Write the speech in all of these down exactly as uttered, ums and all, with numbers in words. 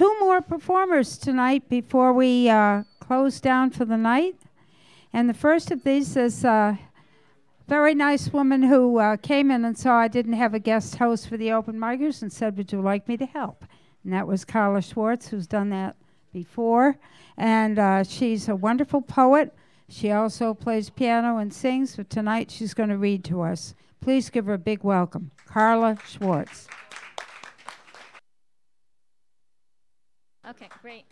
two more performers tonight before we uh, close down for the night. And the first of these is a very nice woman who uh, came in and saw I didn't have a guest host for the open micers and said, would you like me to help? And that was Carla Schwartz, who's done that before. And uh, she's a wonderful poet. She also plays piano and sings, but tonight she's going to read to us. Please give her a big welcome, Carla Schwartz. Okay, great.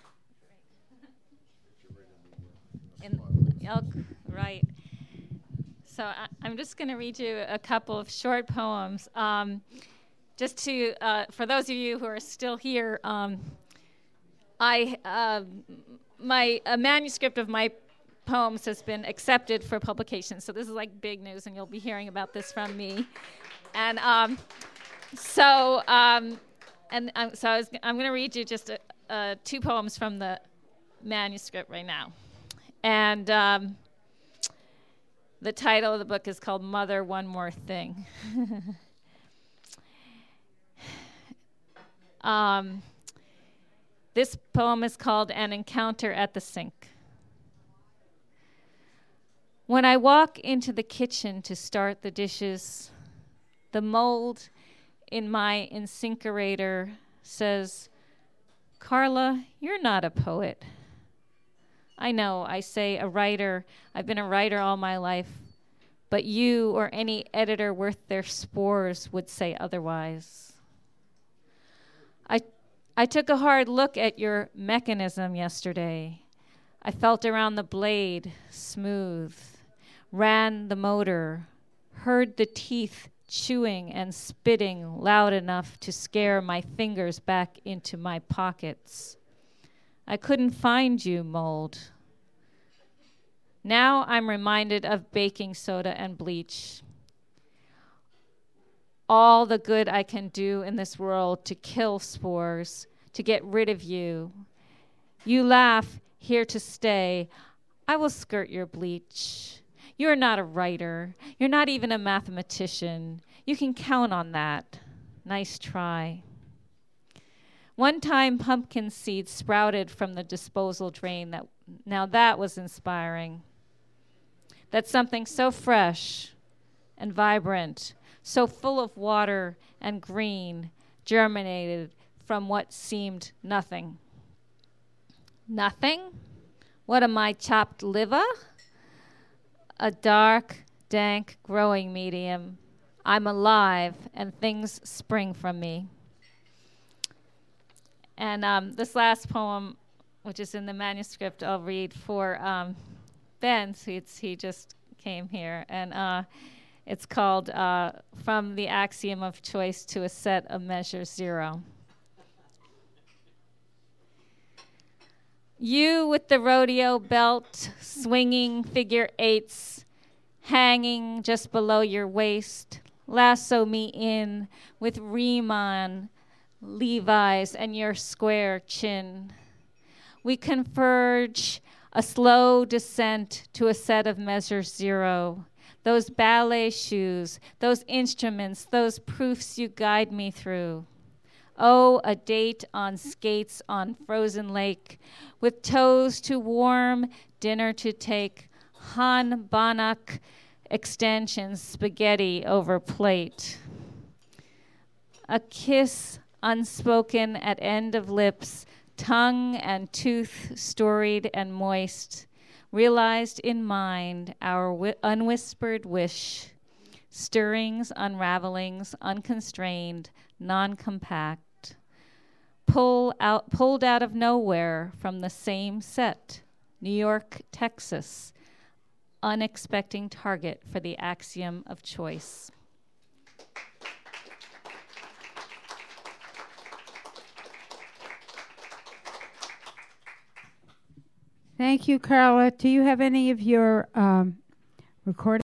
In, oh, right. So I, I'm just going to read you a couple of short poems. Um, just to, uh, for those of you who are still here, um, I, uh, my a manuscript of my poems has been accepted for publication. So this is like big news, and you'll be hearing about this from me. And um, so, um, and um, so I was, I'm going to read you just a, uh, two poems from the manuscript right now. And um, the title of the book is called Mother, One More Thing. um, this poem is called An Encounter at the Sink. When I walk into the kitchen to start the dishes, the mold in my incinerator says, Carla, you're not a poet. I know, I say a writer. I've been a writer all my life. But you or any editor worth their spores would say otherwise. I, I took a hard look at your mechanism yesterday. I felt around the blade, smooth, ran the motor, heard the teeth chewing and spitting loud enough to scare my fingers back into my pockets. I couldn't find you, mold. Now I'm reminded of baking soda and bleach. All the good I can do in this world to kill spores, to get rid of you. You laugh, here to stay. I will skirt your bleach. You're not a writer. You're not even a mathematician. You can count on that. Nice try. One time pumpkin seeds sprouted from the disposal drain. That now that was inspiring. That's something so fresh and vibrant, so full of water and green, germinated from what seemed nothing. Nothing? What am I, chopped liver? A dark, dank growing medium. I'm alive, and things spring from me. And um, this last poem, which is in the manuscript, I'll read for um, Ben. So it's, he just came here. And uh, it's called uh, From the Axiom of Choice to a Set of Measure Zero. You with the rodeo belt, swinging figure eights, hanging just below your waist, lasso me in with Riemann, Levi's, and your square chin. We converge a slow descent to a set of measure zero. Those ballet shoes, those instruments, those proofs you guide me through. Oh, a date on skates on frozen lake, with toes to warm, dinner to take, Han Banach extensions, spaghetti over plate. A kiss unspoken at end of lips, tongue and tooth storied and moist, realized in mind our wi- unwhispered wish, stirrings, unravelings, unconstrained, non-compact. Pull out, pulled out of nowhere from the same set, New York, Texas, unexpected target for the axiom of choice. Thank you, Carla. Do you have any of your um, recording?